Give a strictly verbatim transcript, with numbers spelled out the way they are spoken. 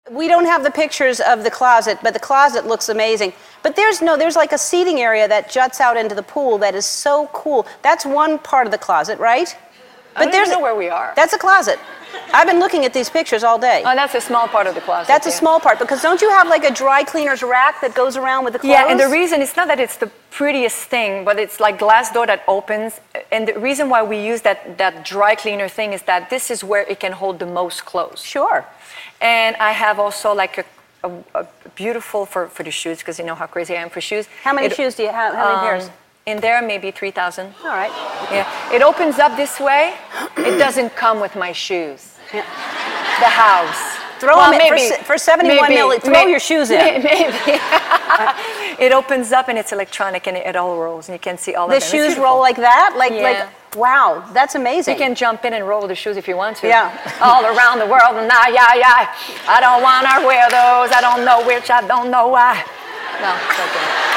We don't have the pictures of the closet, but the closet looks amazing. But there's no, there's like a seating area that juts out into the pool that is so cool. That's one part of the closet, right? I don't even know where we are. That's a closet. I've been looking at these pictures all day. Oh, that's a small part of the closet. That's a yeah. small part, because don't you have like a dry cleaner's rack that goes around with the clothes? Yeah, and the reason, it's not that it's the prettiest thing, but it's like glass door that opens. And the reason why we use that, that dry cleaner thing is that this is where it can hold the most clothes. Sure. And I have also like a, a, a beautiful, for, for the shoes, because you know how crazy I am for shoes. How many it, shoes do you have? How many um, pairs? In there, maybe three thousand. All right. Yeah. It opens up this way. It doesn't come with my shoes. Yeah. The house. Throw well, them maybe, in for, for seventy-one million. Throw maybe, your shoes in. Maybe. It opens up and it's electronic and it, it all rolls and you can see all the of them. The shoes roll like that? Like, yeah. like, wow, that's amazing. You can jump in and roll the shoes if you want to. Yeah. All around the world and I, yeah, yeah. I don't want to wear those. I don't know which. I don't know why. No, it's okay.